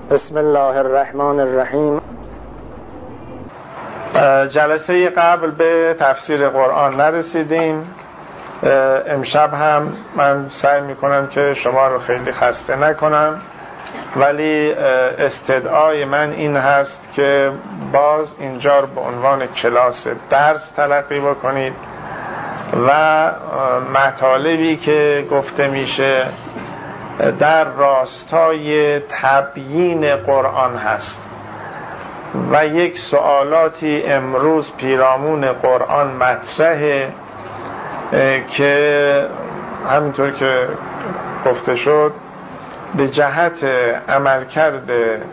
بسم الله الرحمن الرحیم. جلسه قبل به تفسیر قرآن نرسیدیم. امشب هم من سعی میکنم که شما رو خیلی خسته نکنم، ولی استدعای من این هست که باز اینجا رو به عنوان کلاس درس تلقی بکنید و مطالبی که گفته میشه در راستای تبیین قرآن هست و یک سوالاتی امروز پیرامون قرآن مطرحه که همینطور که گفته شد به جهت عملکرد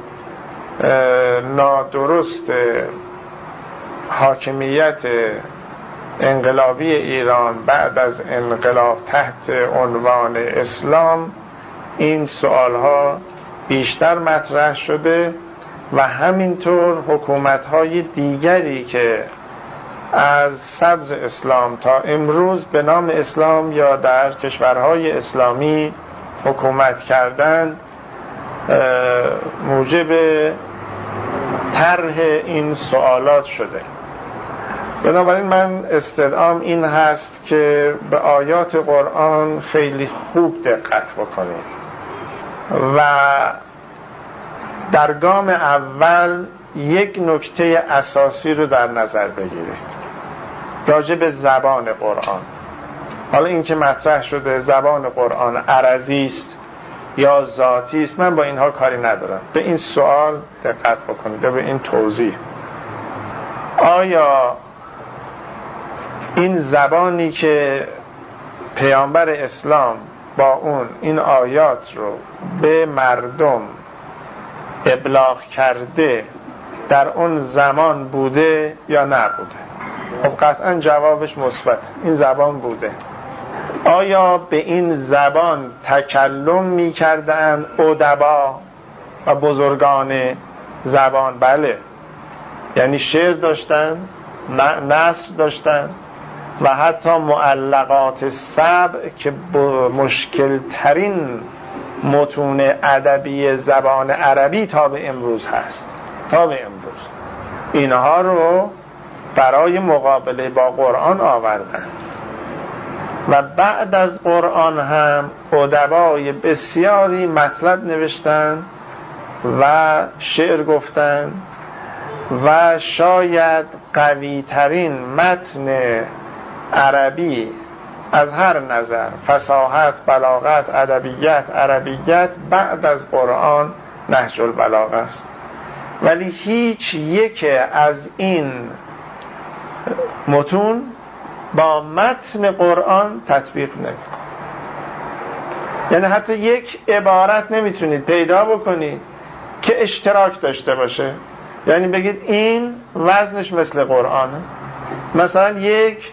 نادرست حاکمیت انقلابی ایران بعد از انقلاب تحت عنوان اسلام این سوالها بیشتر مطرح شده و همینطور حکومت‌های دیگری که از صدر اسلام تا امروز به نام اسلام یا در کشورهای اسلامی حکومت کردن موجب طرح این سوالات شده. بنابراین من استدعام این هست که به آیات قرآن خیلی خوب دقت بکنید و در گام اول یک نکته اساسی رو در نظر بگیرید راجع به زبان قرآن. حالا این که مطرح شده زبان قرآن عرضی است یا ذاتی است، من با اینها کاری ندارم. به این سوال دقت بکنید، به این توضیح. آیا این زبانی که پیامبر اسلام با اون این آیات رو به مردم ابلاغ کرده در اون زمان بوده یا نبوده؟ خب قطعا جوابش مثبت، این زبان بوده. آیا به این زبان تکلم می کردن ادبا و بزرگان زبان؟ بله، یعنی شعر داشتن، نثر داشتن و حتی معلقات سبع که مشکل ترین متون ادبی زبان عربی تا به امروز هست، تا به امروز اینها رو برای مقابله با قرآن آوردن و بعد از قرآن هم ادبای بسیاری مطلب نوشتن و شعر گفتن و شاید قوی ترین متن عربی از هر نظر، فصاحت، بلاغت، ادبیات، عربیت، بعد از قرآن نهج البلاغه است. ولی هیچ یک از این متون با متن قرآن تطبیق نمی‌کنه. یعنی حتی یک عبارت نمیتونید پیدا بکنید که اشتراک داشته باشه، یعنی بگید این وزنش مثل قرآنه. مثلا یک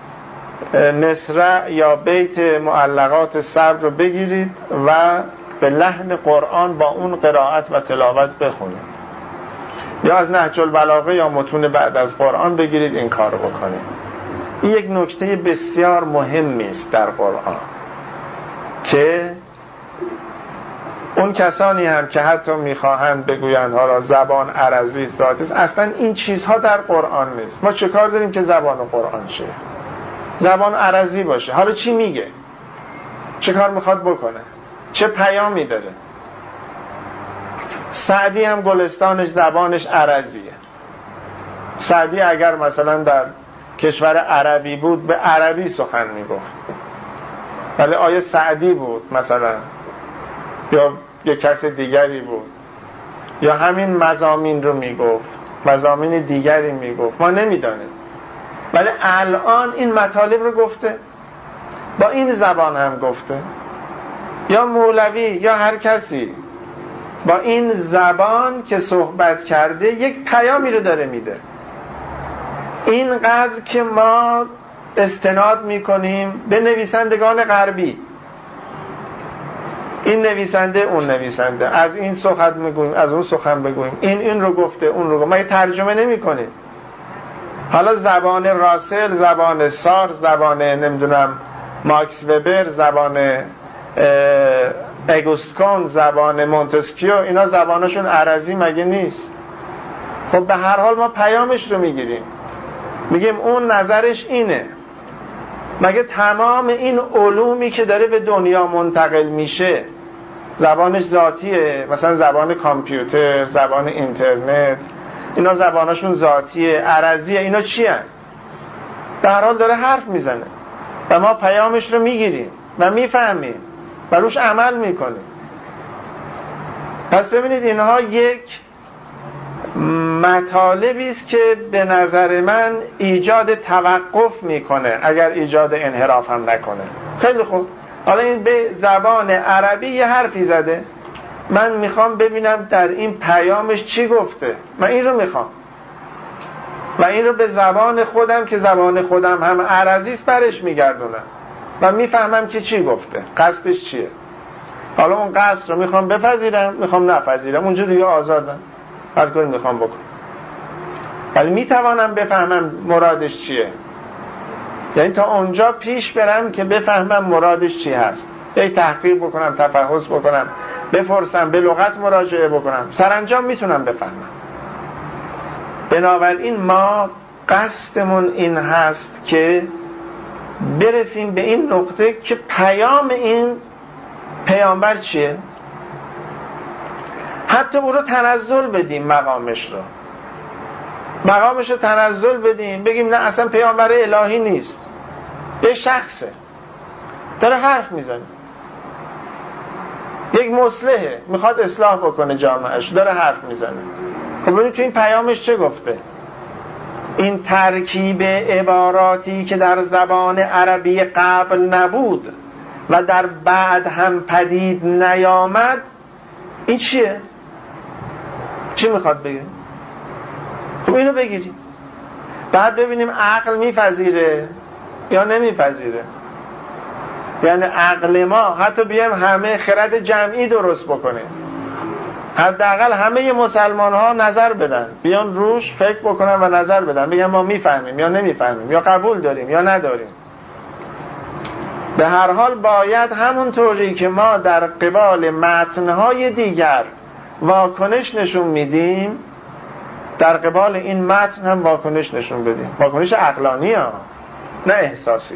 مصرع یا بیت معلقات سبع رو بگیرید و به لحن قرآن با اون قرائت و تلاوت بخونید، یا از نهج البلاغه یا متون بعد از قرآن بگیرید این کار رو بکنید. این یک نکته بسیار مهمی است در قرآن که اون کسانی هم که حتی میخواهند بگویند حالا زبان عرضی ذاتی است، اصلا این چیزها در قرآن نیست. ما چه کار داریم که زبان قرآن شه؟ زبان عرضی باشه. حالا چی میگه؟ چه کار میخواد بکنه؟ چه پیامی داره؟ سعدی هم گلستانش زبانش عرضیه. سعدی اگر مثلا در کشور عربی بود به عربی سخن میگفت، ولی آیا سعدی بود مثلا یا یک کس دیگری بود یا همین مضامین رو میگفت، مضامین دیگری میگفت، ما نمیدانیم. ولی الان این مطالب رو گفته، با این زبان هم گفته، یا مولوی یا هر کسی با این زبان که صحبت کرده یک پیامی رو داره میده. اینقدر که ما استناد میکنیم به نویسندگان غربی، این نویسنده اون نویسنده، از این سخن میگویم از اون سخن بگویم، این رو گفته اون رو گفته، ما ترجمه نمیکنیم. حالا زبان راسل، زبان سار، زبان نمیدونم ماکس وبر، زبان اگوستکون، زبان مونتسکیو، اینا زبانشون عرضی مگه نیست؟ خب به هر حال ما پیامش رو میگیریم، میگیم اون نظرش اینه. مگه تمام این علومی که داره به دنیا منتقل میشه زبانش ذاتیه؟ مثلا زبان کامپیوتر، زبان اینترنت، اینا زبانشون ذاتیه، عرضیه، اینا چی هن؟ به هر حال داره حرف میزنه و ما پیامش رو میگیریم و میفهمیم و روش عمل میکنیم. پس ببینید اینها یک مطالبی است که به نظر من ایجاد توقف میکنه اگر ایجاد انحراف هم نکنه. خیلی خوب، حالا این به زبان عربی یه حرفی زده، من میخوام ببینم در این پیامش چی گفته، من این رو میخوام و این رو به زبان خودم که زبان خودم هم عربی است برش میگردونم و میفهمم که چی گفته، قصدش چیه. حالا اون قصد رو میخوام بپذیرم، میخوام نپذیرم، اونجا دیگه آزادم، هر کاری میخوام بکنم، ولی میتوانم بفهمم مرادش چیه. یعنی تا اونجا پیش برم که بفهمم مرادش چی هست، یعنی تحقیق بکنم، تفحص بکنم، بپرسم، به لغت مراجعه بکنم، سرانجام میتونم بفهمم. بنابراین ما قصدمون این هست که برسیم به این نقطه که پیام این پیامبر چیه، حتی او رو تنزل بدیم، مقامش رو تنزل بدیم، بگیم نه اصلا پیامبر الهی نیست، یه شخصه داره حرف میزنه، یک مصلحه میخواد اصلاح بکنه جامعهش، داره حرف میزنه. خب ببینید تو این پیامش چه گفته؟ این ترکیب عباراتی که در زبان عربی قبل نبود و در بعد هم پدید نیامد، این چیه؟ چی میخواد بگه؟ خب اینو بگیریم، بعد ببینیم عقل میپذیره یا نمیپذیره. یعنی عقل ما حتی بیایم همه خرد جمعی درست بکنه، حداقل همه مسلمان ها نظر بدن، بیان روش فکر بکنن و نظر بدن، بگن ما میفهمیم یا نمیفهمیم، یا قبول داریم یا نداریم. به هر حال باید همونطوری که ما در قبال متنهای دیگر واکنش نشون میدیم، در قبال این متن هم واکنش نشون بدیم، واکنش عقلانی ها، نه احساسی.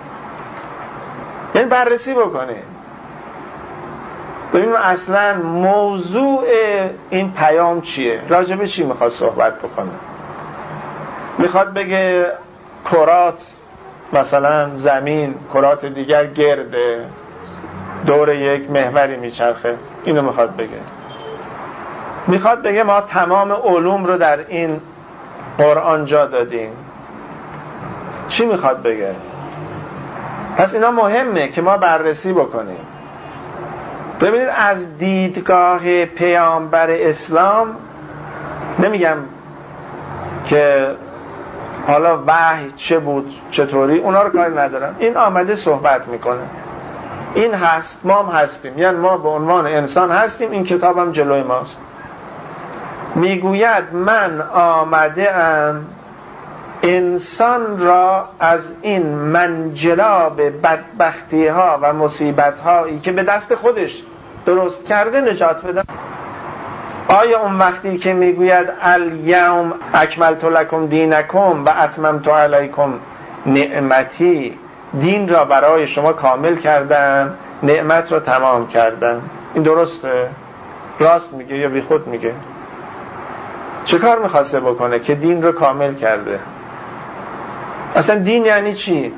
یعنی بررسی بکنیم، ببینیم اصلا موضوع این پیام چیه، راجب چی میخواد صحبت بکنه. میخواد بگه کرات، مثلا زمین، کرات دیگر گرده، دور یک محوری میچرخه، اینو میخواد بگه. میخواد بگه ما تمام علوم رو در این قرآن جا دادیم. چی میخواد بگه؟ پس اینا مهمه که ما بررسی بکنیم. ببینید از دیدگاه پیامبر اسلام، نمیگم که حالا وحی چه بود چطوری، اونا رو کاری ندارم، این آمده صحبت میکنه، این هست، ما هم هستیم، یعنی ما به عنوان انسان هستیم، این کتاب هم جلوی ماست. میگوید من آمده ام انسان را از این منجلاب بدبختی ها و مصیبت هایی که به دست خودش درست کرده نجات بدم. آیا اون وقتی که میگوید الیوم اکملت لکم دینکم و اتممت علیکم نعمتی، دین را برای شما کامل کردم، نعمت را تمام کردم، این درسته؟ راست میگه یا بی خود میگه؟ چه کار میخواسته بکنه که دین رو کامل کرده؟ اصلا دین یعنی چی؟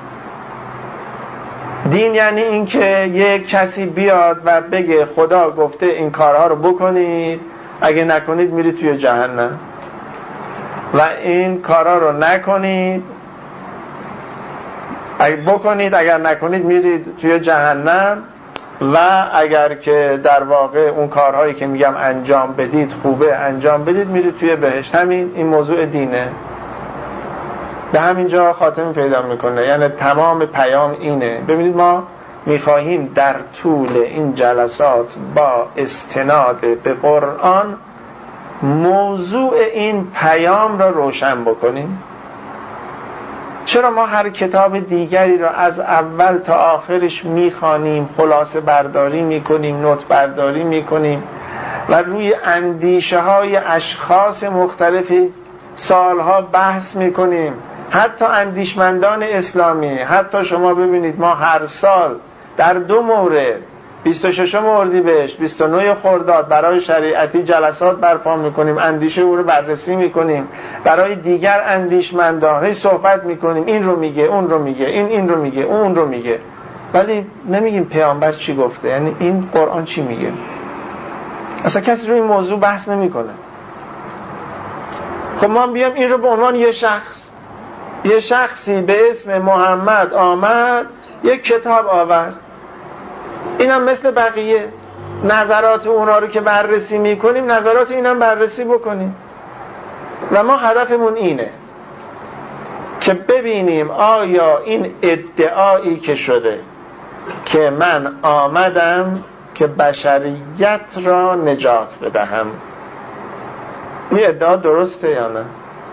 دین یعنی این که یک کسی بیاد و بگه خدا گفته این کارها رو بکنید، اگه نکنید میرید توی جهنم، و این کارها رو نکنید، اگه بکنید اگر نکنید میرید توی جهنم، و اگر که در واقع اون کارهایی که میگم انجام بدید خوبه انجام بدید میرید توی بهشت. همین این موضوع دینه، به همینجا خاتمه پیدا میکنه. یعنی تمام پیام اینه. ببینید ما میخواهیم در طول این جلسات با استناد به قرآن موضوع این پیام را روشن بکنیم. چرا ما هر کتاب دیگری را از اول تا آخرش میخوانیم، خلاصه برداری میکنیم، نوت برداری میکنیم و روی اندیشه های اشخاص مختلفی سالها بحث میکنیم؟ حتی اندیشمندان اسلامی، حتی شما ببینید ما هر سال در 2 مورد 26 اردیبهشت 29 خرداد برای شریعتی جلسات برپا میکنیم، اندیشه او رو بررسی میکنیم، برای دیگر اندیشمندان صحبت میکنیم، این رو میگه اون رو میگه، این رو میگه اون رو میگه، ولی نمیگیم پیامبر چی گفته، یعنی این قرآن چی میگه. اصلا کسی روی این موضوع بحث نمیکنه. خب ما بیام این رو به عنوان یه شخصی به اسم محمد آمد یک کتاب آورد، اینم مثل بقیه نظرات اونا رو که بررسی میکنیم نظرات اینم بررسی بکنیم و ما هدفمون اینه که ببینیم آیا این ادعایی که شده که من آمدم که بشریت را نجات بدهم، این ادعا درسته یا نه؟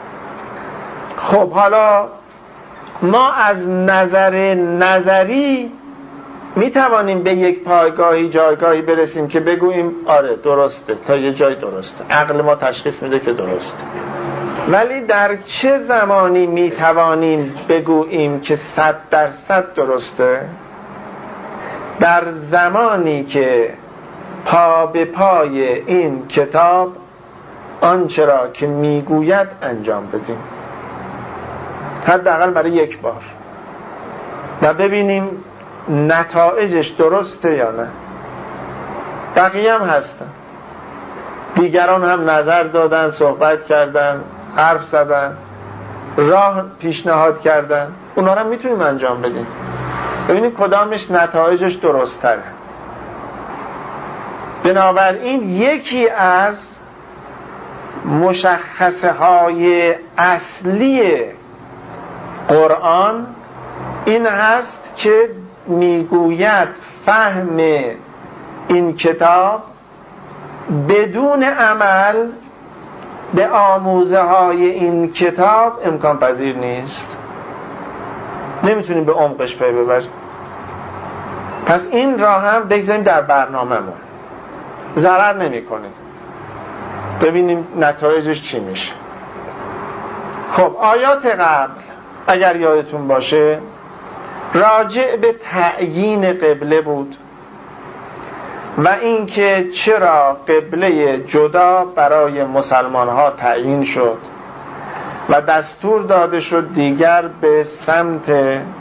خب حالا ما از نظر نظری می توانیم به یک جایگاهی برسیم که بگوییم آره درسته، تا یه جای درسته، عقل ما تشخیص میده که درسته، ولی در چه زمانی می توانیم بگوییم که 100% درسته؟ در زمانی که پا به پای این کتاب آنچه را که میگوید انجام بدیم، حداقل برای یک بار، و ببینیم نتایجش درسته یا نه. بقیه هم هستن، دیگران هم نظر دادن، صحبت کردن، حرف زدن، راه پیشنهاد کردن، اونا رو میتونیم انجام بدیم، ببینیم کدامش نتایجش درست تره. بنابراین یکی از مشخصه های اصلی قرآن این هست که میگوید فهم این کتاب بدون عمل به آموزه های این کتاب امکان پذیر نیست، نمیتونیم به عمقش پی ببریم. پس این را هم بگذاریم در برنامه‌مون، ضرر نمی‌کنه، ببینیم نتایجش چی میشه. خب آیات قبل اگر یادتون باشه راجع به تعیین قبله بود و اینکه چرا قبله جدا برای مسلمان ها تعیین شد و دستور داده شد دیگر به سمت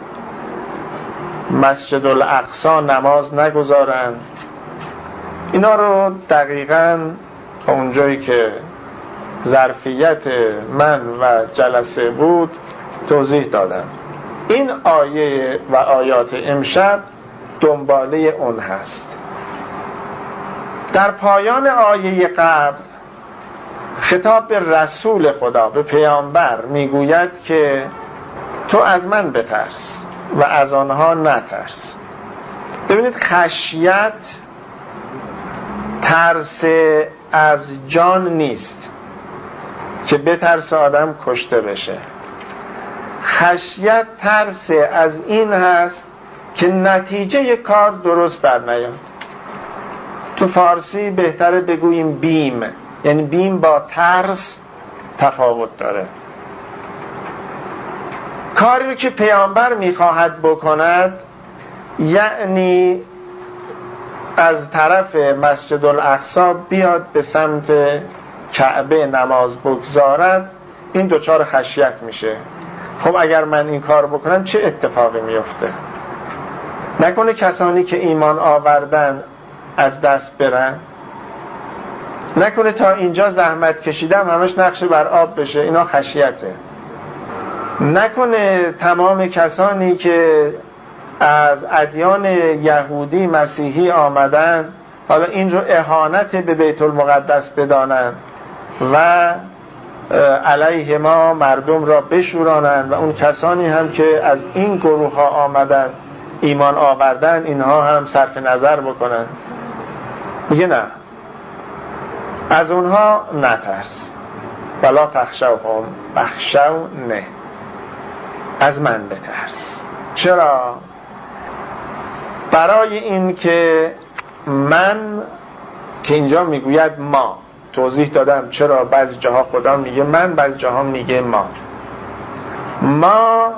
مسجد الاقصی نماز نگذارند. اینا رو دقیقاً اونجایی که ظرفیت من و جلسه بود توضیح دادم. این آیه و آیات امشب دنباله اون هست. در پایان آیه قبل خطاب به رسول خدا، به پیامبر میگوید که تو از من بترس و از آنها نترس. ببینید خشیت ترس از جان نیست که بترس آدم کشته بشه. خشیت ترس از این هست که نتیجه کار درست بر نیاد. تو فارسی بهتره بگوییم بیم، یعنی بیم با ترس تفاوت داره. کاری رو که پیامبر میخواهد بکند، یعنی از طرف مسجد الاقصی بیاد به سمت کعبه نماز بگذارد، این دوچار خشیت میشه. خب اگر من این کار بکنم چه اتفاقی میفته؟ نکنه کسانی که ایمان آوردن از دست برن؟ نکنه تا اینجا زحمت کشیدم همش نقش بر آب بشه؟ اینا خشیته. نکنه تمام کسانی که از ادیان یهودی مسیحی آمدن حالا این رو اهانت به بیت المقدس بدانند و علیه ما مردم را بشورانند، و اون کسانی هم که از این گروه ها آمدن ایمان آوردن اینها هم صرف نظر بکنند. میگه نه، از اونها نترس، ولا تخشوهم، بخشو نه. از من بترس. چرا؟ برای این که من، که اینجا میگوید ما، توضیح دادم چرا بعضی جاها خدا میگه من، بعضی جاها میگه ما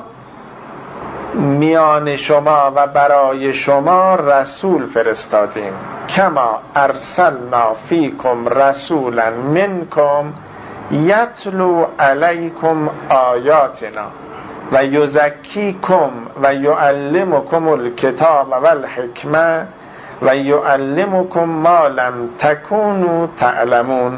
میان شما و برای شما رسول فرستادیم، کما ارسلنا فیکم رسولا منکم یتلو علیکم آیاتنا و یزکیکم و یعلمکم الکتاب و الحکمه و یعلمکم ما لم تکونوا تعلمون.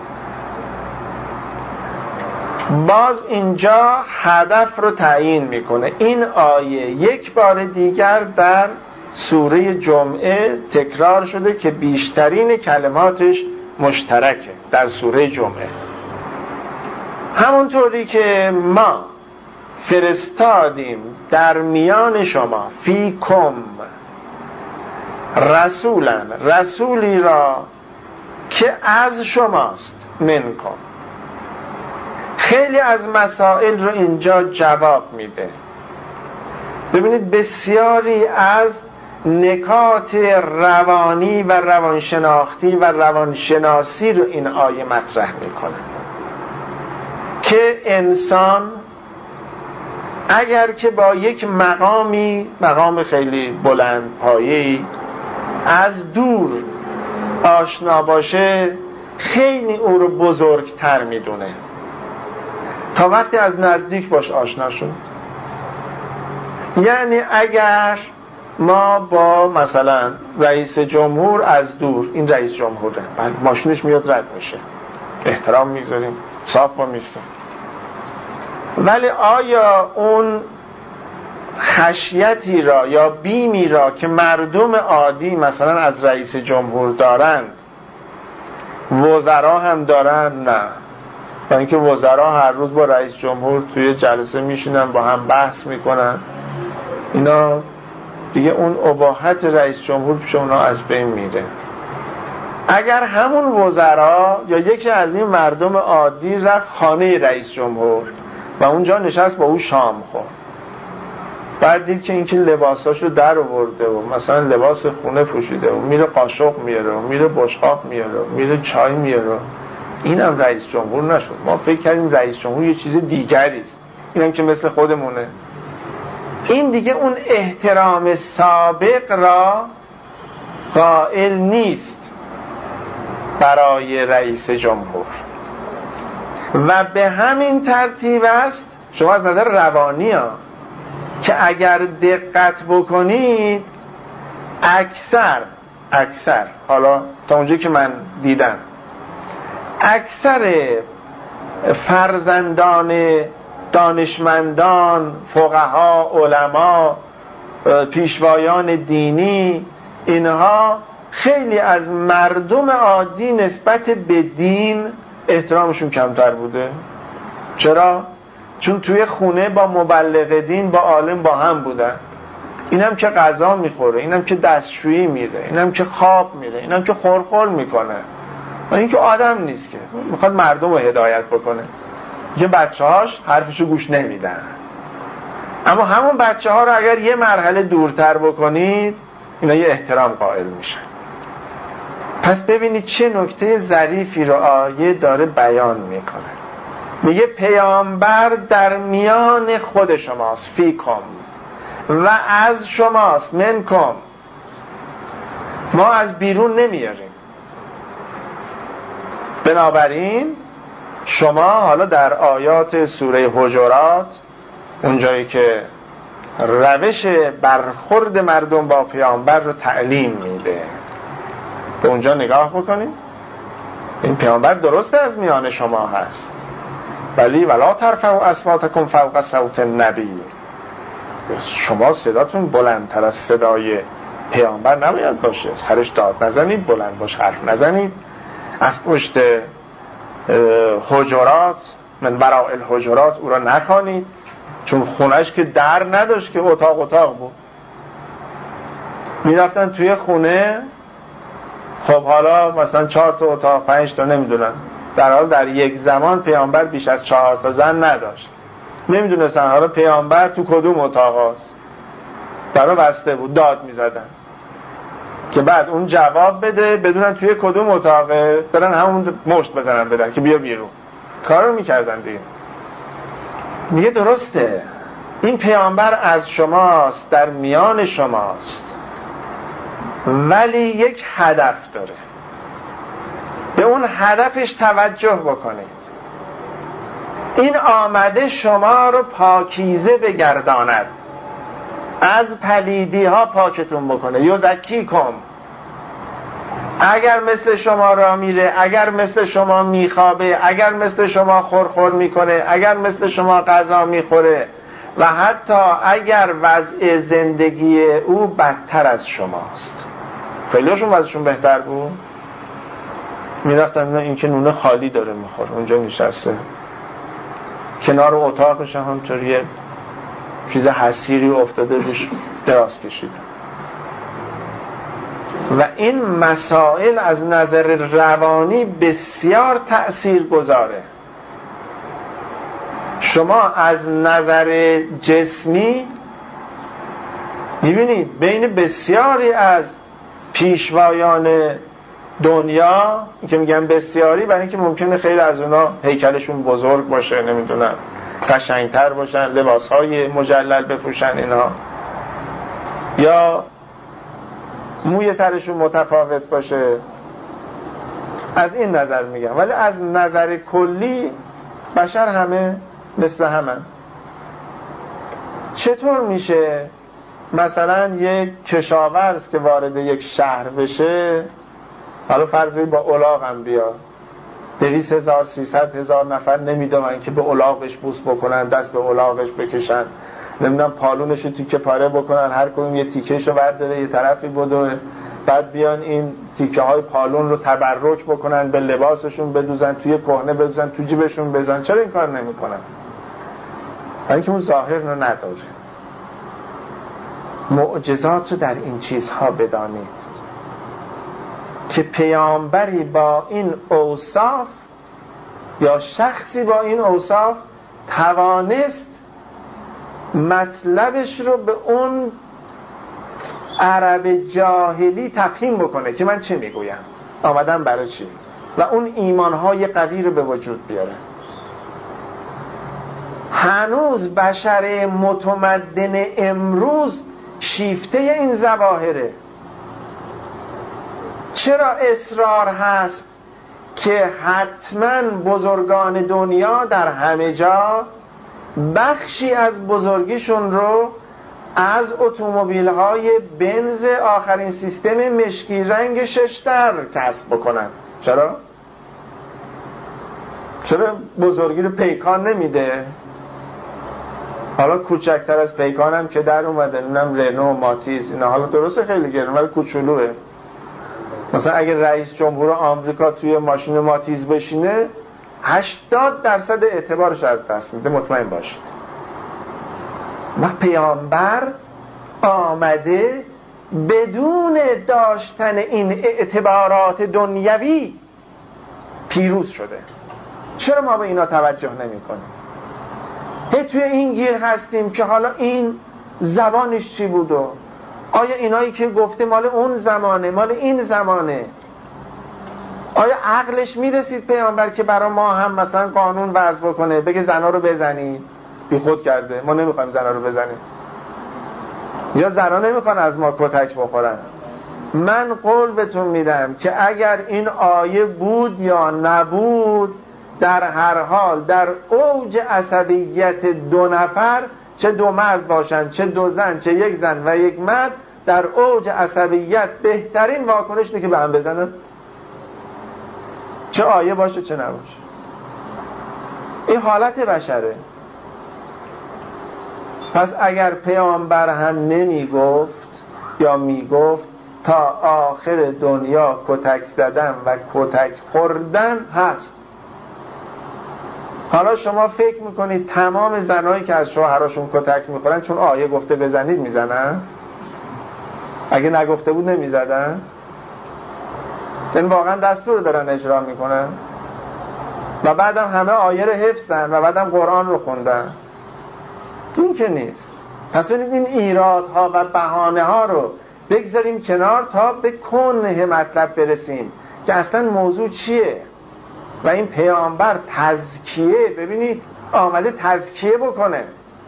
باز اینجا هدف رو تعیین میکنه. این آیه یک بار دیگر در سوره جمعه تکرار شده که بیشترین کلماتش مشترکه در سوره جمعه. همونطوری که ما فرستادیم در میان شما فیکم رسولا، رسولی را که از شماست، منکم. خیلی از مسائل رو اینجا جواب میده. ببینید بسیاری از نکات روانی و روانشناختی و روانشناسی رو این آیه مطرح میکنه که انسان اگر که با یک مقام خیلی بلند پایه‌ای از دور آشنا باشه، خیلی او رو بزرگتر میدونه تا وقتی از نزدیک باش آشنا شد. یعنی اگر ما با مثلا رئیس جمهور از دور، این رئیس جمهوره، ماشینش میاد رد میشه، احترام میذاریم، صاف با میستم، ولی آیا اون خشیتی را یا بیمی را که مردم عادی مثلا از رئیس جمهور دارند وزرا هم دارن؟ نه. و اینکه وزرا هر روز با رئیس جمهور توی جلسه میشینن، با هم بحث میکنن، اینا دیگه اون اباحت رئیس جمهور پیش اونا از بین میره. اگر همون وزرا یا یکی از این مردم عادی رفت خانه رئیس جمهور و اونجا نشست با او شام خورد، بعد دید که اینکه لباساشو در آورده و مثلا لباس خونه پوشیده و میره قاشق میاره و میره بشقاب میاره و میره چای میاره، اینم رئیس جمهور نشد. ما فکر کردیم رئیس جمهور یه چیز دیگری است، اینم که مثل خودمونه. این دیگه اون احترام سابق را قائل نیست برای رئیس جمهور و به همین ترتیب است. شما از نظر روانی ها که اگر دقت بکنید اکثر حالا تا اونجایی که من دیدم اکثر فرزندان دانشمندان، فقها، علما، پیشوایان دینی، اینها خیلی از مردم عادی نسبت به دین احترامشون کمتر بوده. چرا؟ چون توی خونه با مبلغ دین، با عالم با هم بودن. اینم که غذا میخوره، اینم که دستشویی میره، اینم که خواب میره، اینم که خورخور میکنه. و این که آدم نیست که میخواد مردم رو هدایت بکنه. یه بچه‌هاش حرفشو گوش نمیدن، اما همون بچه‌ها رو اگر یه مرحله دورتر بکنید اینا یه احترام قائل میشن. پس ببینید چه نکته ظریفی رو آیه داره بیان میکنه. میگه پیامبر در میان خود شماست، فیکم، و از شماست، منکم. ما از بیرون نمیاریم. بنابراین شما حالا در آیات سوره حجرات اونجایی که روش برخورد مردم با پیامبر رو تعلیم میده، به اونجا نگاه بکنید. این پیامبر درسته از میان شما هست، ولی ولا ترفعوا اصواتکم فوق صوت النبی. شما صداتون بلندتر از صدای پیامبر نباید باشه. سرش داد نزنید، بلند باش حرف نزنید. از پشت حجرات، من وراء الحجرات، او را نخوانید، چون خونهش که در نداشت که اتاق بود. میرفتن توی خونه، خب حالا مثلا 4 تا اتاق، 5 تا، نمیدونم، در حال در یک زمان پیامبر بیش از 4 تا زن نداشت. نمیدونستن حالا پیامبر تو کدوم اتاق هست، برای بسته بود داد میزدن که بعد اون جواب بده، بدونن توی کدوم اتاقه، برن همون مشت بزنن بدن که بیا بیرون. کار رو میکردن دیگه. میگه درسته این پیامبر از شماست، در میان شماست، ولی یک هدف داره، به اون هدفش توجه بکنید. این آمده شما رو پاکیزه بگرداند، از پلیدی ها پاکتون بکنه. یزکیکم، اگر مثل شما را میره، اگر مثل شما میخوابه، اگر مثل شما خورخور میکنه، اگر مثل شما غذا میخوره و حتی اگر وضع زندگی او بدتر از شماست. خیلیشون وضعشون بهتر بود، میرفتن این که نونه خالی داره میخوره، اونجا نشسته کنار اتاقش همطور یه چیز حسیری افتاده روش دراز کشیده. و این مسائل از نظر روانی بسیار تأثیر گذاره. شما از نظر جسمی میبینید بین بسیاری از پیشوایان دنیا که میگن بسیاری، برای اینکه ممکنه خیلی از اونا هیکلشون بزرگ باشه، نمیدونم قشنگتر باشن، لباسهای مجلل بپوشن اینا، یا موی سرشون متفاوت باشه، از این نظر میگم، ولی از نظر کلی بشر همه مثل همن. چطور میشه مثلا یک کشاورز که وارد یک شهر بشه، حالا فرض کنید با الاغ هم بیاد، 200,000 300,000 نفر نمیدونن که به الاغش بوس بکنن، دست به الاغش بکشن، نمیدونم پالونشو تیکه پاره بکنن، هر کدوم یه تیکهشو برداره یه طرفی بدوه، بعد بیان این تیکه های پالون رو تبرک بکنن، به لباسشون بدوزن، توی کهنه بدوزن، تو جیبشون بزنن. چرا این کار نمیکنن؟ برای اینکه اون ظاهر رو نداره. معجزات رو در این چیزها بدانید که پیامبری با این اوصاف یا شخصی با این اوصاف توانست مطلبش رو به اون عرب جاهلی تفهیم بکنه که من چه میگویم، آمدم برای چی، و اون ایمانهای قوی رو به وجود بیاره. هنوز بشر متمدن امروز شیفته این ظواهره. چرا اصرار هست که حتما بزرگان دنیا در همه جا بخشی از بزرگیشون رو از اتومبیل های بنز آخرین سیستم مشکی رنگ 6 در کسب بکنن؟ چرا بزرگی رو پیکان نمیده؟ حالا کوچکتر از پیکان هم که در اومده، نمیدونم رنو، ماتیز، اینا حالا درسته خیلی گرونه ولی کوچولوه. مثلا اگه رئیس جمهور آمریکا توی ماشین ماتیز بشینه 80% اعتبارش از دست میده، مطمئن باشید. و پیامبر آمده بدون داشتن این اعتبارات دنیوی پیروز شده. چرا ما به اینا توجه نمی کنیم؟ توی این گیر هستیم که حالا این زبانش چی بود و آیا اینایی که گفته مال اون زمانه، مال این زمانه، آیا عقلش میرسید پیامبر که برای ما هم مثلا قانون وضع بکنه بگه زنا رو بزنید؟ بی خود کرده، ما نمیخوایم زنا رو بزنیم، یا زنا نمیخوان از ما کتک بخورن. من قول بهتون میدم که اگر این آیه بود یا نبود، در هر حال در اوج عصبیت 2 نفر، چه 2 مرد باشن، چه 2 زن، چه 1 زن و 1 مرد، در اوج عصبیت بهترین واکنش اینه که به هم بزنن، چه آیه باشه چه نباشه. این حالت بشره. پس اگر پیامبر هم نمی گفت یا می گفت تا آخر دنیا کتک زدن و کتک خوردن هست. حالا شما فکر میکنید تمام زنایی که از شوهراشون کتک میخورن چون آیه گفته بزنید میزنن؟ اگه نگفته بود نمیزدن؟ این واقعا دستور دارن اجرا میکنن و بعدم همه آیه رو حفظن و بعدم قرآن رو خوندن. این که نیست. پس ببینید این ایرادها و بهانه ها رو بگذاریم کنار تا به کنه مطلب برسیم که اصلا موضوع چیه. و این پیامبر تزکیه، ببینید آمده تزکیه بکنه،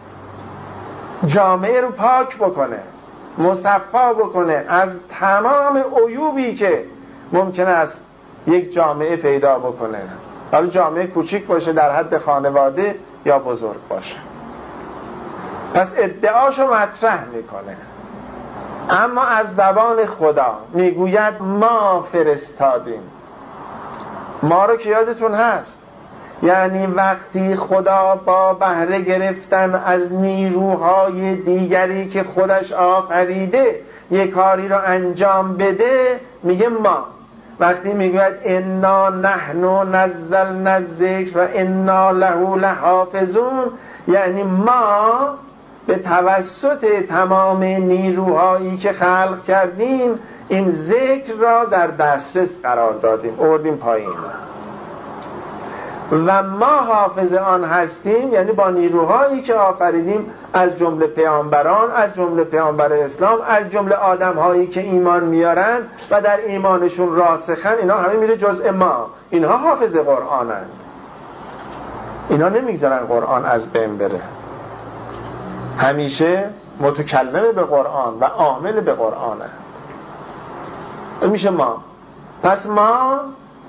جامعه رو پاک بکنه، مصفا بکنه از تمام عیوبی که ممکن است یک جامعه پیدا بکنه، حالا جامعه کوچیک باشه در حد خانواده یا بزرگ باشه. پس ادعاشو مطرح میکنه، اما از زبان خدا میگوید ما فرستادیم. ما رو که یادتون هست، یعنی وقتی خدا با بهره گرفتن از نیروهای دیگری که خودش آفریده یک کاری رو انجام بده میگه ما. وقتی میگوید انا نحن نزلنا الذکر و انا له لحافظون، یعنی ما به توسط تمام نیروهایی که خلق کردیم این ذکر را در دسترس قرار دادیم، آوردیم پایین. و ما حافظ آن هستیم، یعنی با نیروهایی که آفریدیم، از جمله پیامبران، از جمله پیامبر اسلام، از جمله آدم‌هایی که ایمان میارن و در ایمانشون راسخن، اینا همه میره جزء ما. اینها حافظ قرآنند، اینا نمیگذارن قرآن از بین بره، همیشه متکلم به قرآن و عامل به قرآنند. میشه ما. پس ما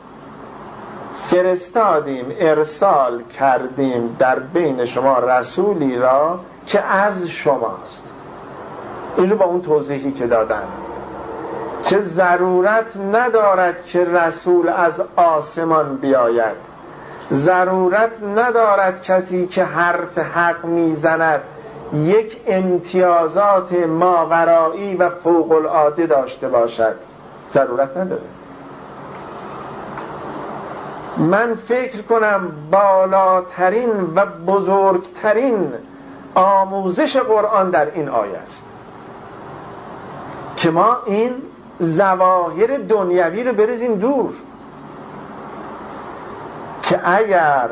فرستادیم، ارسال کردیم در بین شما رسولی را که از شماست. این رو با اون توضیحی که دادن که ضرورت ندارد که رسول از آسمان بیاید، ضرورت ندارد کسی که حرف حق میزند یک امتیازات ماورایی و فوق العاده داشته باشد، ضرورت نداره. من فکر کنم بالاترین و بزرگترین آموزش قرآن در این آیه است که ما این ظواهر دنیوی رو بریزیم دور، که اگر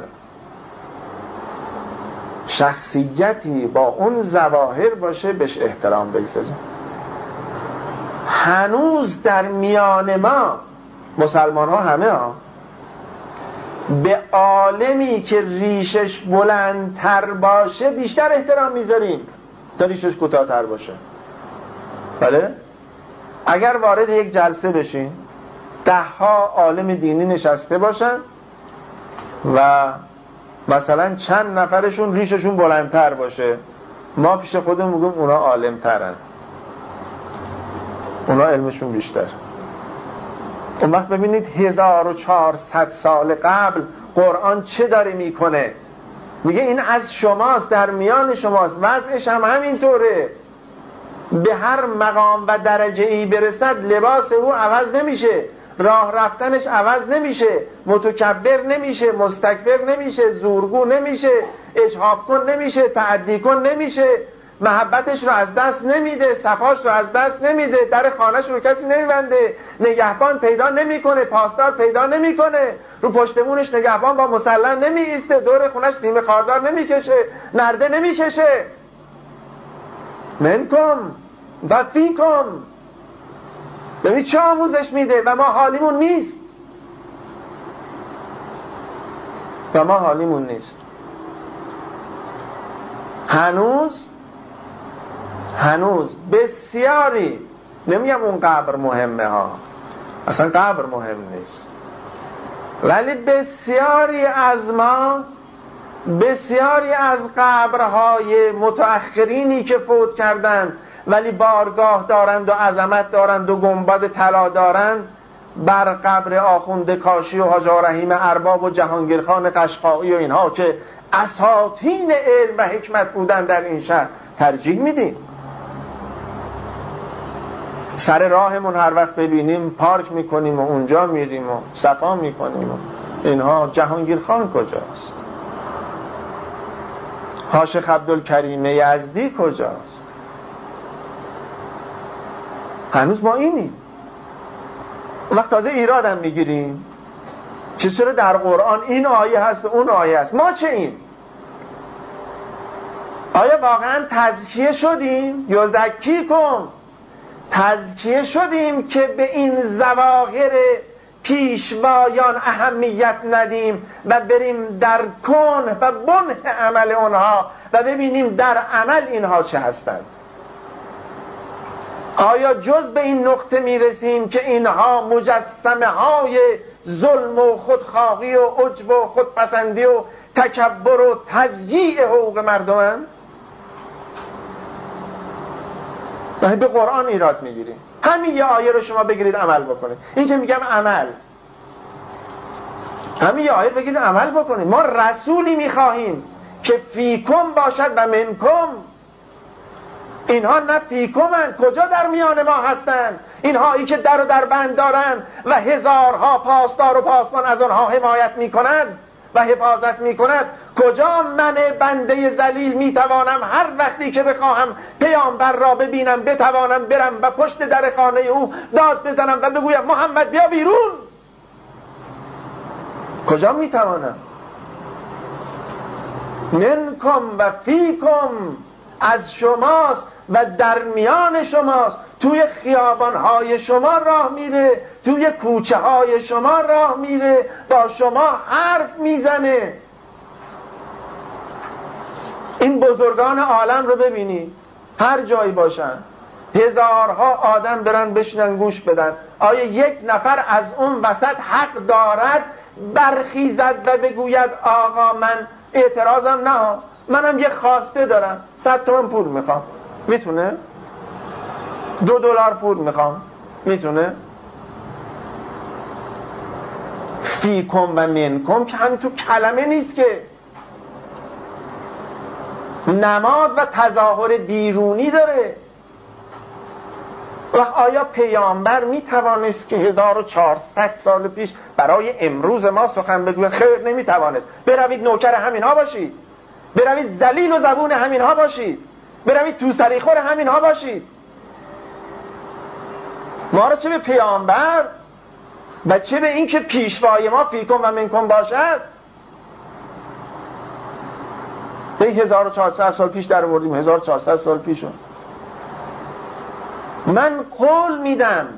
شخصیتی با اون ظواهر باشه بهش احترام بگذاریم. هنوز در میان ما مسلمان ها همه ها به عالمی که ریشش بلندتر باشه بیشتر احترام میذاریم تا ریشش کوتاه‌تر باشه. بله؟ اگر وارد یک جلسه بشین 10 عالم دینی نشسته باشن و مثلا چند نفرشون ریششون بلندتر باشه، ما پیش خودمون میگیم اونا عالم‌ترن، اونا علمشون بیشتر. اون وقت ببینید 1400 سال قبل قرآن چه داره میکنه؟ میگه این از شماست، در میان شماست، وضعش هم همینطوره. به هر مقام و درجه ای برسد لباس او عوض نمیشه، راه رفتنش عوض نمیشه، متکبر نمیشه، مستکبر نمیشه، زورگو نمیشه، اجحاف کن نمیشه، تعدی کن نمیشه، محبتش رو از دست نمیده، صفاش رو از دست نمیده، در خانهش رو کسی نمیبنده، نگهبان پیدا نمیکنه، پاسدار پیدا نمیکنه، رو پشتمونش نگهبان با مسلح نمیایسته، دور خونش سیم خاردار نمیکشه، نرده نمیکشه. منکم و فیکم. ببینید چه آموزش میده و ما حالیمون نیست، و ما حالیمون نیست. هنوز بسیاری، نمیگم اون قبر مهمه ها، اصلا قبر مهم نیست، ولی بسیاری از ما، بسیاری از قبرهای متأخرینی که فوت کردند ولی بارگاه دارند و عظمت دارند و گنبد طلا دارند، بر قبر آخوند کاشی و حاج رحیم ارباب و جهانگیرخان قشقایی و اینها که اساطین علم و حکمت بودن در این شهر ترجیح میدیم. سر راهمون هر وقت ببینیم پارک میکنیم و اونجا میریم و صفا میکنیم و اینها. جهانگیرخان کجاست؟ حاشق عبدالکریم یزدی کجاست؟ هنوز ما اینیم. اون وقت تازه ایرادم میگیریم که چرا در قرآن این آیه هست و اون آیه هست. ما چه این؟ آیا واقعا تزکیه شدیم؟ یزکیکم، تزکیه شدیم که به این ظواهر پیشوایان اهمیت ندیم و بریم در کن و بنه عمل اونها و ببینیم در عمل اینها چه هستند؟ آیا جز به این نقطه میرسیم که اینها مجسمه های ظلم و خودخواهی و عجب و خودپسندی و تکبر و تضییع حقوق مردمند؟ و به قرآن ایراد میگیریم. همین یه آیه رو شما بگیرید عمل بکنید. این که میگم عمل، همین یه آیه بگیرید عمل بکنید. ما رسولی میخواهیم که فیکم باشد و منکم. اینها نه فیکمن، کجا در میان ما هستند؟ اینهایی که در و در بند دارن و هزارها پاسدار و پاسبان از آنها حمایت میکنند و حفاظت میکند، کجا من بنده ذلیل میتوانم هر وقتی که بخواهم پیامبر را ببینم بتوانم برم و پشت در خانه او داد بزنم و بگویم محمد بیا بیرون؟ کجا میتوانم؟ منکم و فیکم، از شماست و در میان شماست، توی خیابانهای شما راه میره، توی کوچه های شما راه میره، با شما حرف میزنه. این بزرگان عالم رو ببینی، هر جایی باشن هزارها آدم برن بشنن گوش بدن، آیا یک نفر از اون وسط حق دارد برخیزد و بگوید آقا من اعتراضم نه، منم یه خواسته دارم، 100 تومن پول میخوام؟ میتونه؟ $2 پول میخوام؟ میتونه؟ فیکم و منکم که همین تو کلمه نیست که، نماد و تظاهر بیرونی داره. و آیا پیامبر میتوانست که 1400 سال پیش برای امروز ما سخن بگوید؟ خیر، نمیتوانست. بروید نوکر همینها باشید، بروید ذلیل و زبون همینها باشید، بروید توسری خور همینها باشید. ما را چه به پیامبر و چه به این که پیشوای ما فیکم و منکم باشد؟ به 1400 سال پیش در آوردیم، 1400 سال پیش. من قول میدم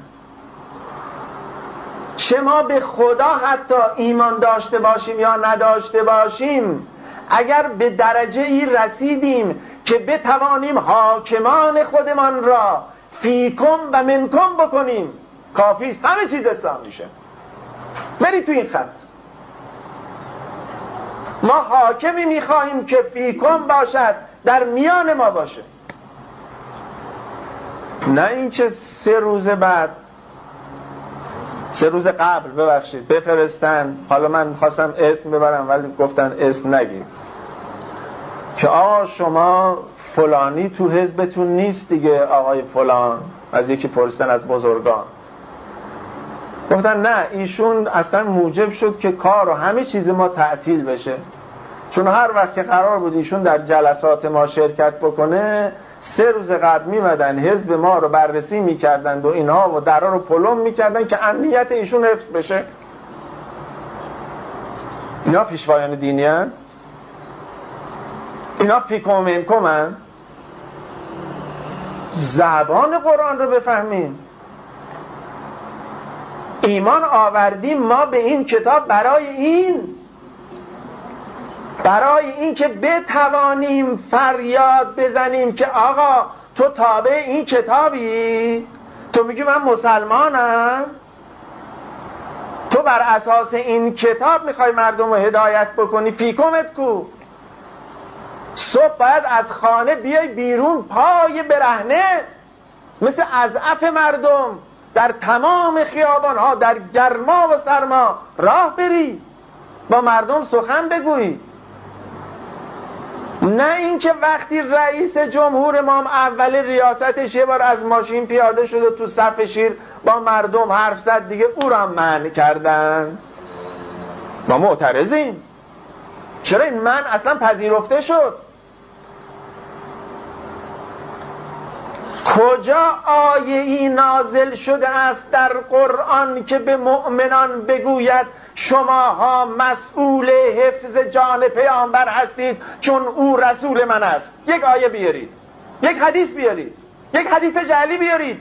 چه ما به خدا حتی ایمان داشته باشیم یا نداشته باشیم، اگر به درجه ای رسیدیم که بتوانیم حاکمان خودمان را فیکم و منکم بکنیم، کافی است، همه چیز اسلام میشه. برید تو این خط. ما حاکمی میخواهیم که فیکم باشد، در میان ما باشه، نه اینکه 3 روز بعد، 3 روز قبل ببخشید بفرستن. حالا من خواستم اسم ببرم ولی گفتن اسم نگید، که آقا شما فلانی تو حزبتون نیست دیگه، آقای فلان، از یکی پرسیدن از بزرگان، گفتن نه ایشون اصلا موجب شد که کار و همه چیز ما تعطیل بشه، چون هر وقت که قرار بود ایشون در جلسات ما شرکت بکنه 3 روز قبل میمدن حزب ما رو بررسی میکردند و اینها و درها رو پلم میکردن که امنیت ایشون حفظ بشه. اینا پیشوایان دینی هن؟ اینا فیکم و منکم هن؟ زبان قرآن رو بفهمیم. ایمان آوردیم ما به این کتاب برای این که بتوانیم فریاد بزنیم که آقا تو تابع این کتابی؟ تو میگی من مسلمانم؟ تو بر اساس این کتاب میخوای مردم رو هدایت بکنی؟ فیکمت کو؟ صبح باید از خانه بیای بیرون پای برهنه مثل اضعف مردم در تمام خیابانها در گرما و سرما راه بری، با مردم سخن بگویی. نه اینکه وقتی رئیس جمهور ما اول ریاستش یه بار از ماشین پیاده شد و تو صف شیر با مردم حرف زد دیگه او را منع کردن. ما معترضیم. چرا این من اصلا پذیرفته شد؟ کجا آیه‌ای نازل شده است در قرآن که به مؤمنان بگوید شماها مسئول حفظ جان پیامبر هستید چون او رسول من است. یک آیه بیارید، یک حدیث بیارید، یک حدیث جعلی بیارید.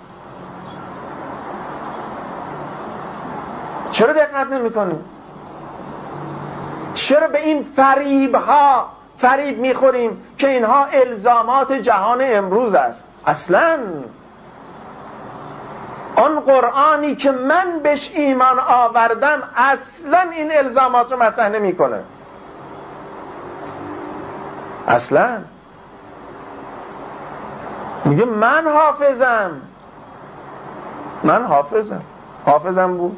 چرا دقت نمی‌کنید؟ چرا به این فریب میخوریم که اینها الزامات جهان امروز است؟ اصلاً آن قرآنی که من بهش ایمان آوردم اصلاً این الزامات رو مطرح نمی‌کنه. اصلاً میگه من حافظم بود.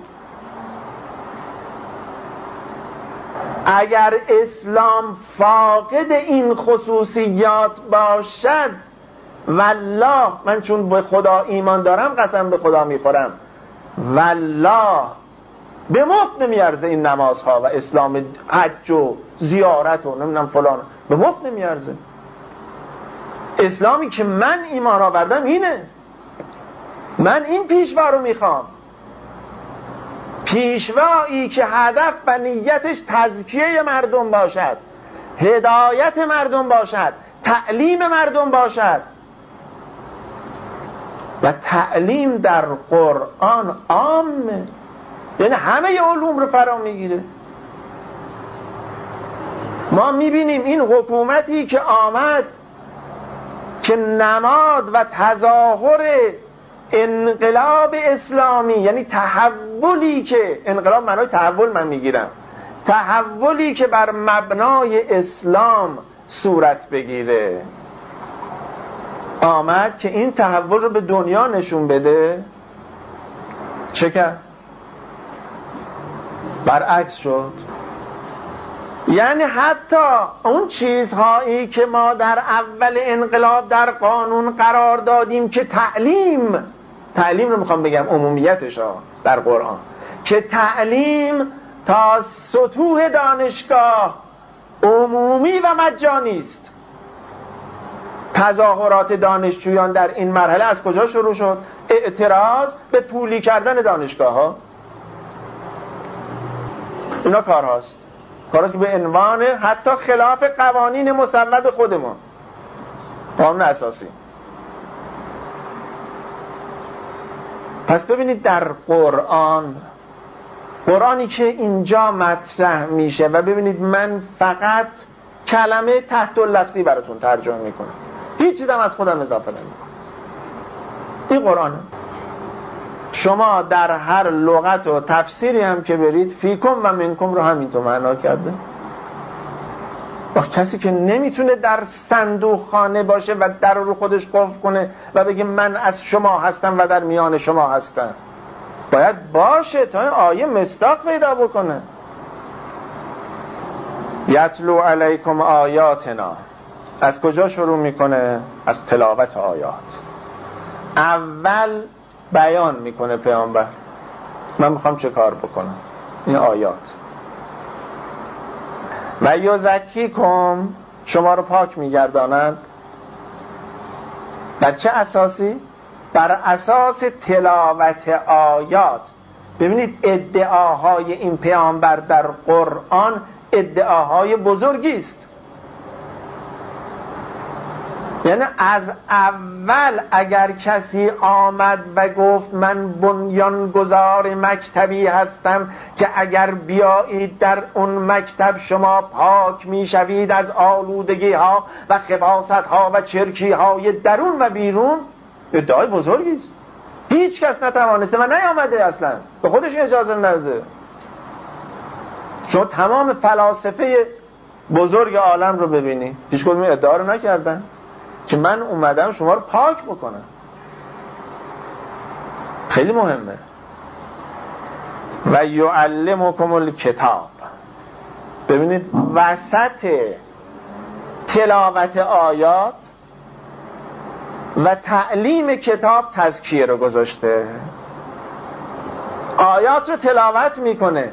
اگر اسلام فاقد این خصوصیات باشد، والله من چون به خدا ایمان دارم قسم به خدا میخورم، والله به مفت نمیارزه این نمازها و اسلام حج و زیارت و نمیدونم فلان، به مفت نمیارزه. اسلامی که من ایمان آوردم اینه، من این پیشوا رو میخوام، پیشوایی که هدف و نیتش تزکیه مردم باشد، هدایت مردم باشد، تعلیم مردم باشد. و تعلیم در قرآن عامه، یعنی همه علوم رو فرا میگیره. ما میبینیم این حکومتی که آمد که نماد و تظاهر انقلاب اسلامی، یعنی تحولی که انقلاب معنای تحول من میگیرم، تحولی که بر مبنای اسلام صورت بگیره، آمد که این تحول رو به دنیا نشون بده. چه کرد؟ برعکس شد. یعنی حتی اون چیزهایی که ما در اول انقلاب در قانون قرار دادیم که تعلیم رو میخوام بگم عمومیتش در قرآن، که تعلیم تا سطوح دانشگاه عمومی و مجانی است. تظاهرات دانشجویان در این مرحله از کجا شروع شد؟ اعتراض به پولی کردن دانشگاه ها. اینا کارهاست که به عنوان حتی خلاف قوانین مصوب خودمون، قانون اساسی. پس ببینید در قرآنی که اینجا مطرح میشه، و ببینید من فقط کلمه تحت اللفظی براتون ترجمه میکنم، هیچ چیزم از خودم اضافه نمیکنم. این قرآنه. شما در هر لغت و تفسیری هم که برید، فیکم و منکم رو همینطور معنا کرده. با کسی که نمیتونه در صندوق خانه باشه و در رو خودش قفل کنه و بگه من از شما هستم و در میان شما هستم، باید باشه تا این آیه مصداق پیدا بکنه. یتلو علیکم آیاتنا، از کجا شروع میکنه؟ از تلاوت آیات. اول بیان میکنه پیامبر من میخوام چه کار بکنم، این آیات. و یزکیکم، شما رو پاک میگرداند. بر چه اساسی؟ بر اساس تلاوت آیات. ببینید ادعاهای این پیامبر در قرآن ادعاهای بزرگی است. یعنی از اول اگر کسی آمد و گفت من بنیانگذار مکتبی هستم که اگر بیایید در اون مکتب شما پاک میشوید از آلودگی ها و خباثت ها و چرکی های درون و بیرون، ادعای بزرگی است. هیچ کس نتوانسته و نیامده، اصلا به خودش اجازه نداده. شما تمام فلاسفه بزرگ عالم رو ببینید، هیچ کدوم ادعا رو نکردن که من اومدم شما رو پاک بکنم. خیلی مهمه. و یعلمکم الکتاب. ببینید وسط تلاوت آیات و تعلیم کتاب تزکیه رو گذاشته. آیات رو تلاوت میکنه،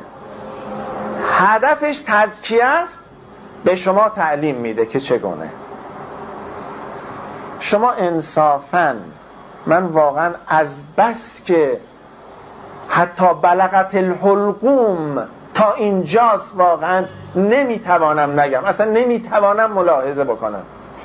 هدفش تزکیه است، به شما تعلیم میده که چگونه. شما انصافاً، من واقعا از بس که حتی بلغت الحلقوم، تا اینجاست واقعا نمیتوانم نگم، اصلا نمیتوانم ملاحظه بکنم.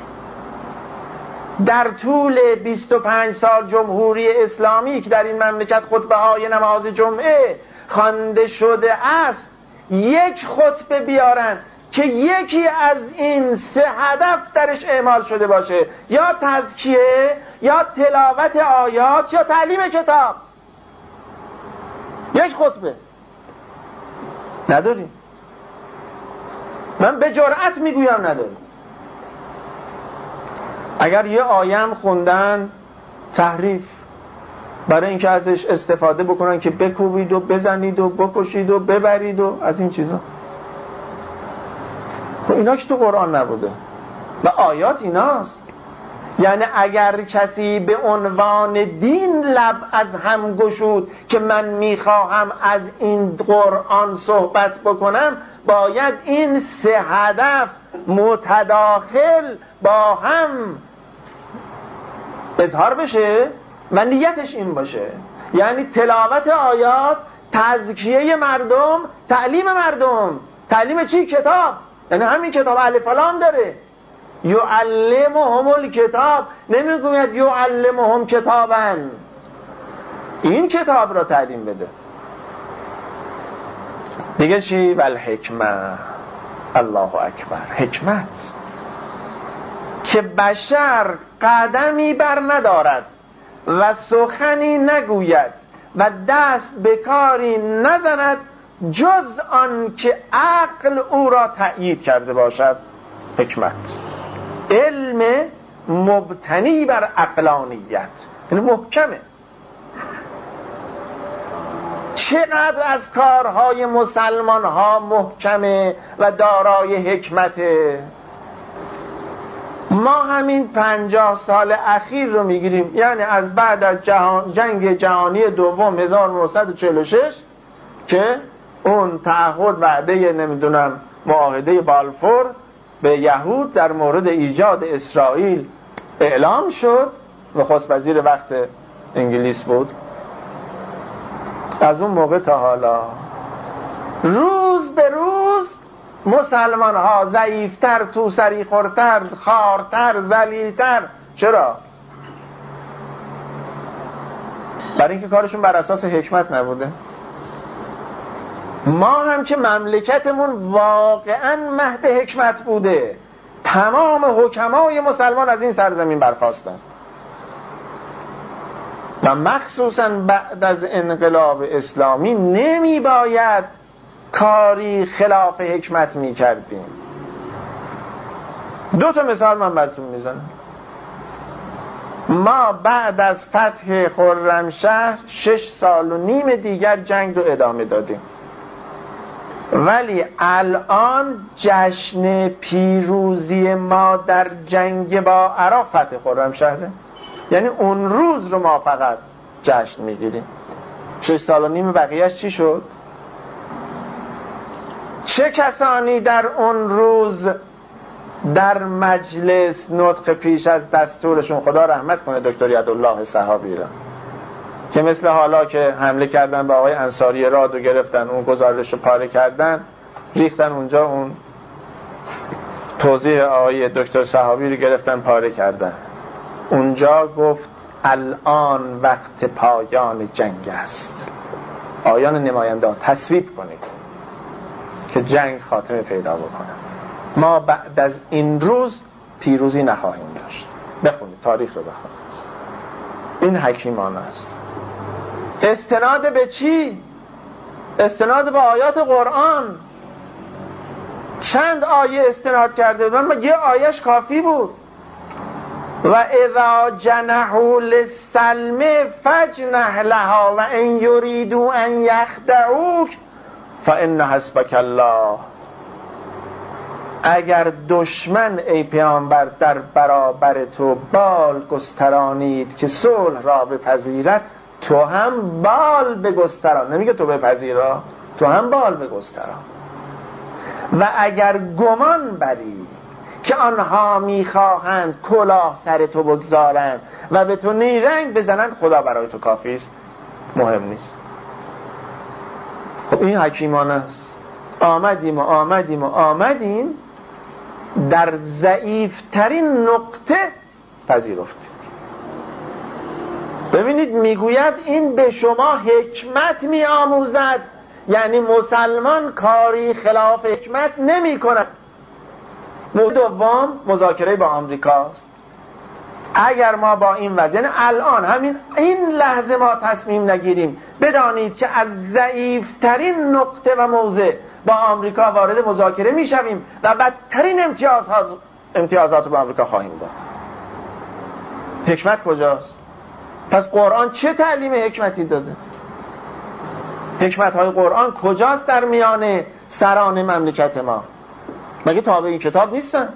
در طول 25 سال جمهوری اسلامی که در این مملکت خطبه های نماز جمعه خوانده شده است، یک خطبه بیارن که یکی از این 3 هدف درش اعمال شده باشه، یا تزکیه، یا تلاوت آیات، یا تعلیم کتاب. یک خطبه نداریم. من به جرأت میگویم نداریم. اگر یه آیم خوندن تحریف، برای اینکه ازش استفاده بکنن که بکوبید و بزنید و بکشید و ببرید و از این چیزا. خب اینا که تو قرآن نبوده و آیات ایناست. یعنی اگر کسی به عنوان دین لب از هم گشود که من میخواهم از این قرآن صحبت بکنم، باید این 3 هدف متداخل با هم اظهار بشه و نیتش این باشه. یعنی تلاوت آیات، تزکیه مردم، تعلیم مردم. تعلیم چی؟ کتاب. یعنی همین کتاب الف لام داره. یعلمهم الکتاب، نمیگوید یعلمهم کتابا. این کتاب را تعلیم بده. دیگه چی؟ والحکمه. الله اکبر. حکمت که بشر قدمی بر ندارد و سخنی نگوید و دست به کاری نزند جز آن که عقل او را تأیید کرده باشد. حکمت علم مبتنی بر عقلانیت، یعنی محکمه. چقدر از کارهای مسلمان ها محکمه و دارای حکمته. ما همین 50 سال اخیر رو میگیریم، یعنی از بعد از جنگ جهانی دوم 1946 که اون تعهد وعده نمیدونم معاهده بالفور به یهود در مورد ایجاد اسرائیل اعلام شد، نخست وزیر وقت انگلیس بود. از اون موقع تا حالا روز به روز مسلمان ها ضعیفتر، توسری خورتر، خارتر، ذلیلتر. چرا؟ برای اینکه کارشون بر اساس حکمت نبوده. ما هم که مملکتمون واقعا مهد حکمت بوده، تمام حکمای مسلمان از این سرزمین برخاستن و مخصوصا بعد از انقلاب اسلامی نمی باید کاری خلاف حکمت می کردیم. 2 تا مثال من براتون میزنم. ما بعد از فتح خرمشهر 6.5 سال دیگر جنگ رو ادامه دادیم، ولی الان جشن پیروزی ما در جنگ با عراق فتح خرمشهره. یعنی اون روز رو ما فقط جشن میگیریم. 6.5 سال بقیهش چی شد؟ چه کسانی در اون روز در مجلس نطق پیش از دستورشون، خدا رحمت کنه دکتر یدالله صحابی را، که مثل حالا که حمله کردن به آقای انصاری رادو گرفتن، اون گزارش رو پاره کردن، ریختن اونجا، اون توضیح آقای دکتر صحابی رو گرفتن پاره کردن. اونجا گفت الان وقت پایان جنگ است. آیان نماینده تصویب کنید که جنگ خاتمه پیدا بکنه. ما بعد از این روز پیروزی نخواهیم داشت. بخونید تاریخ رو بخونید. این حکیمانه است. استناد به چی؟ استناد به آیات قرآن. چند آیه استناد کرده من یه آیهش کافی بود. و اذا جنحوا للسلم فاجنح لها و ان یریدوا ان یخدعوک فان حسبک الله. اگر دشمن ای پیامبر در برابر تو بال گسترانید که صلح را بپذیرد، تو هم بال بگستران. نمیگه تو بپذیرا، تو هم بال بگستران. و اگر گمان بری که آنها میخواهند کلاه سر تو بگذارند و به تو نیرنگ بزنند، خدا برای تو کافی است، مهم نیست. خب این حکیمانه است. آمدیم در ضعیفترین نقطه پذیرفتیم. ببینید میگوید این به شما حکمت میآموزد، یعنی مسلمان کاری خلاف حکمت نمی کند. مورد دوم مذاکره با آمریکاست. اگر ما با این وضع، یعنی الان این لحظه ما تصمیم نگیریم، بدانید که از ضعیفترین نقطه و موضع با آمریکا وارد مذاکره میشویم و بدترین امتیازات رو با آمریکا خواهیم داد. حکمت کجاست؟ پس قرآن چه تعلیم حکمتی داده؟ حکمت های قرآن کجاست در میان سران مملکت ما؟ مگه تابع این کتاب نیستن؟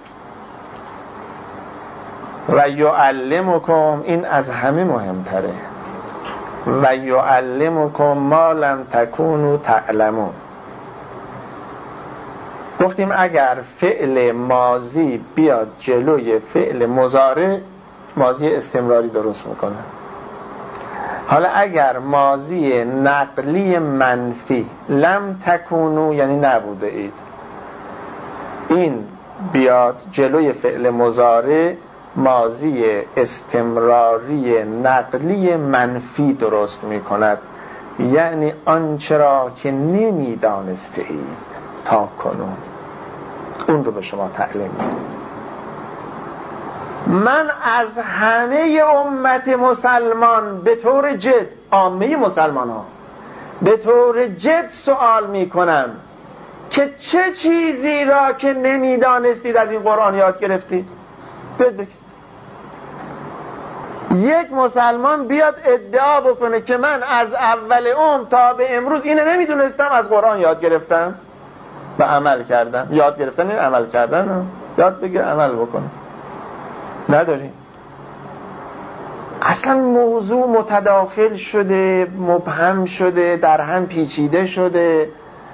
و یعلمکم، این از همه مهمتره، و یعلمکم ما لم تکونوا تعلمون. گفتیم اگر فعل ماضی بیاد جلوی فعل مضارع، ماضی استمراری درست میکنه. حالا اگر ماضی نقلی منفی لم تکونو یعنی نبوده اید، این بیاد جلوی فعل مضارع، ماضی استمراری نقلی منفی درست میکند، یعنی آنچه را که نمیدانسته اید تا کنون اون رو به شما تعلیم میدم. من از همه امت مسلمان به طور جد، عامه مسلمان ها به طور جد سوال میکنم که چه چیزی را که نمیدانستید از این قرآن یاد گرفتید؟ بگید. یک مسلمان بیاد ادعا بکنه که من از اول عمر تا به امروز اینو نمیدونستم، از قرآن یاد گرفتم و عمل کردم. یاد گرفتن این عمل کردن، یاد بگیر عمل بکنه. نداریم. اصلا موضوع متداخل شده، مبهم شده، در هم پیچیده شده.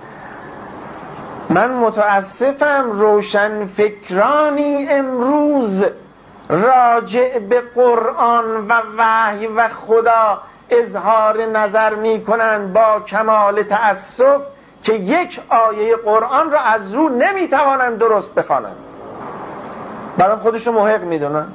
من متاسفم روشن فکرانی امروز راجع به قرآن و وحی و خدا اظهار نظر می کنند با کمال تأسف که یک آیه قرآن را از رو نمی توانند درست بخوانند، بعدم خودشو محق میدونن.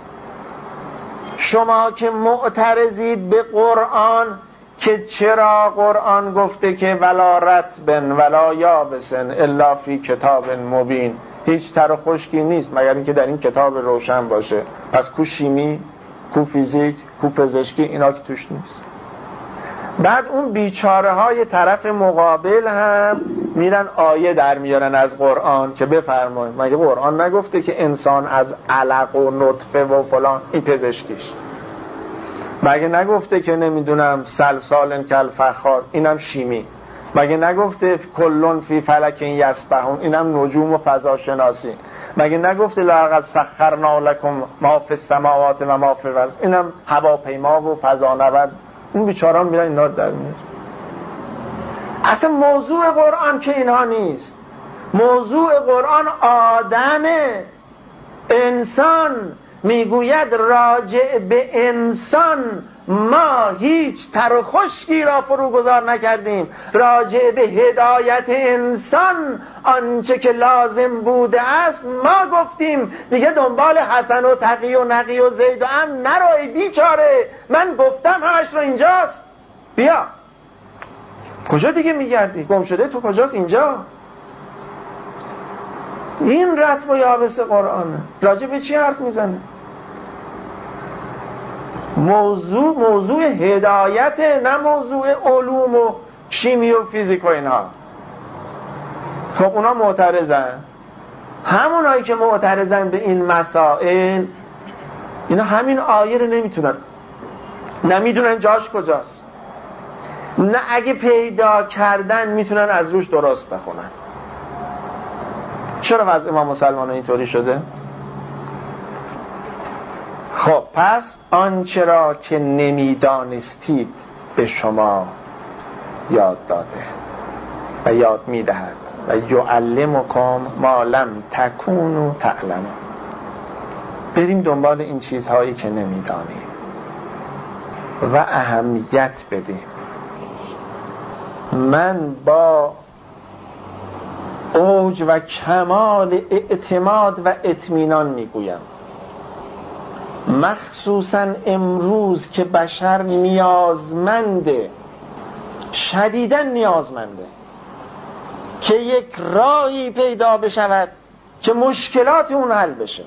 شما که معترضید به قرآن که چرا قرآن گفته که ولا رطبن ولا یابسن الا فی کتاب مبین، هیچ تر و خشکی نیست مگر اینکه در این کتاب روشن باشه، پس کو شیمی، کو فیزیک، کو پزشکی، اینا که توش نیست. بعد اون بیچاره های طرف مقابل هم میرن آیه در میارن از قرآن که بفرمایید مگه قرآن نگفته که انسان از علق و نطفه و فلان، این پزشکیش؟ مگه نگفته که نمیدونم سلسال کالفخار، اینم شیمی؟ مگه نگفته کلون فی فلک یسبحون، اینم نجوم و فضا شناسی؟ مگه نگفته لقد سخرنا لکم ما فی السماوات و ما فی الارض، اینم هواپیما و فضانورد؟ اون بیچاران میرن اینا رو در میارن. اصلا موضوع قرآن که اینها نیست. موضوع قرآن آدمه، انسان. میگوید راجع به انسان ما هیچ تر و خشکی را فروگذار نکردیم. راجع به هدایت انسان آنچه که لازم بوده است ما گفتیم. دیگه دنبال حسن و تقی و نقی و زید و ام نرای بیچاره. من گفتم همش رو اینجاست، بیا. کجا دیگه میگردی؟ گم شده تو کجاست؟ اینجا. این رطب و یابس قرآنه. راجع به چی حرف میزنه؟ موضوع هدایت، نه موضوع علوم و شیمی و فیزیک و اینها. خب اونا معترضن. همونایی که معترضن به این مسائل، اینا همین آیه رو نمیدونن جاش کجاست، نه اگه پیدا کردن میتونن از روش درست بخونن. چرا وضع ما مسلمان اینطوری شده؟ خب پس آنچه را که نمیدانستید به شما یاد داده و یاد میدهد و یعلمکم ما لم تکونوا تعلمون. بریم دنبال این چیزهایی که نمیدانیم و اهمیت بدیم. من با اوج و کمال اعتماد و اطمینان میگویم، مخصوصا امروز که بشر نیازمنده، شدیداً نیازمنده که یک راهی پیدا بشود که مشکلات اون حل بشه.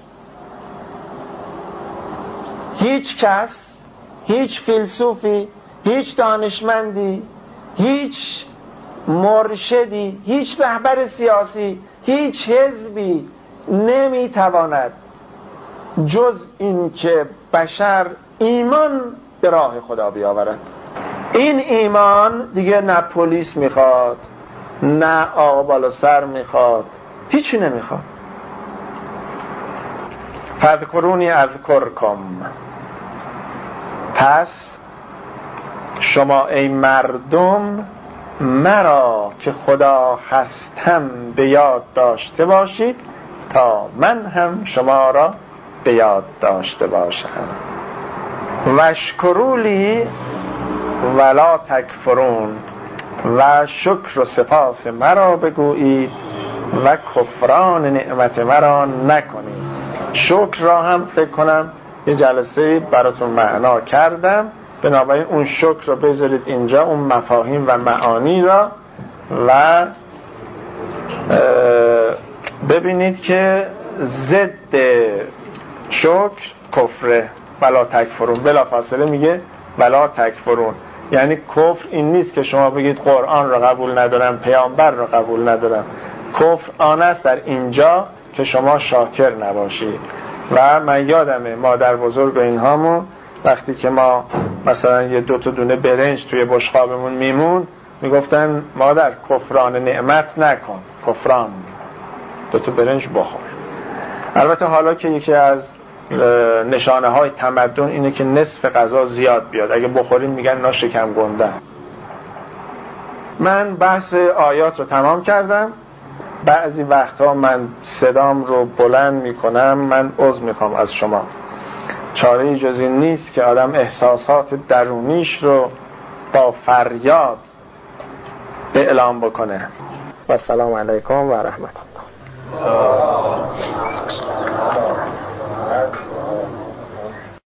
هیچ کس، هیچ فیلسوفی، هیچ دانشمندی، هیچ مرشدی، هیچ رهبر سیاسی، هیچ حزبی نمیتواند جز این که بشر ایمان به راه خدا بیاورد. این ایمان دیگه نه پلیس میخواد، نه آقا بالا سر میخواد، هیچی نمیخواد. فذکرونی اذکرکم، پس شما ای مردم مرا که خدا هستم به یاد داشته باشید تا من هم شما را به یاد داشته باشم. واشکرولی ولا تکفرون، و شکر و سپاس مرا بگویید و کفران نعمت مرا نکنید. شکر را هم فکر کنم یه جلسه براتون معنا کردم، بنابراین اون شکر رو بذارید اینجا، اون مفاهیم و معانی را، و ببینید که ضد شکر کفره. ولا تکفرون، بلا فاصله میگه ولا تکفرون، یعنی کفر این نیست که شما بگید قرآن را قبول ندارم، پیامبر را قبول ندارم. کفر آن است در اینجا که شما شاکر نباشید. و من یادمه مادر بزرگ و اینهامون وقتی که ما مثلا یه 2 تا دونه برنج توی بشقابمون میمون میگفتن مادر کفران نعمت نکن، کفران 2 تا برنج بخور. البته حالا که یکی از نشانه های تمدن اینه که نصف غذا زیاد بیاد، اگه بخوریم میگن اینا شکم گنده. من بحث آیات رو تمام کردم. بعضی وقتها من صدام رو بلند میکنم، من عذر میخوام از شما. چاره‌ای جز این نیست که آدم احساسات درونیش رو با فریاد اعلام بکنه. و السلام علیکم و رحمت الله.